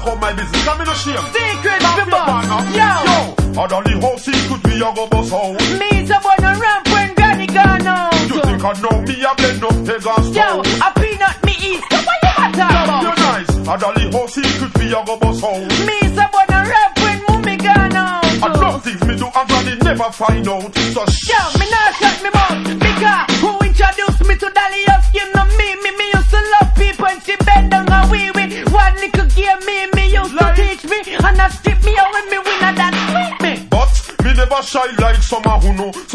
talk about my business, I'm in a shame. Secret, Talk to your people. partner. Yo. I don't know how secret we are go bust out. Me so born a ramp when granny gone out. You think I know me, I blend up egg and Yo, stone. a peanut me eat. So what you got talk You're about? nice. I don't know how secret we are go bust out. Me so born a ramp when mummy gone out. I don't think me do and granny never find out. So Yo, me not shut me mouth. Because who introduced me to Dolly Husky? No me used to love people and she bend down and wee wee. One little game me used to teach me. And I strip me out when me win and that sweet me. but me never shy like some who know.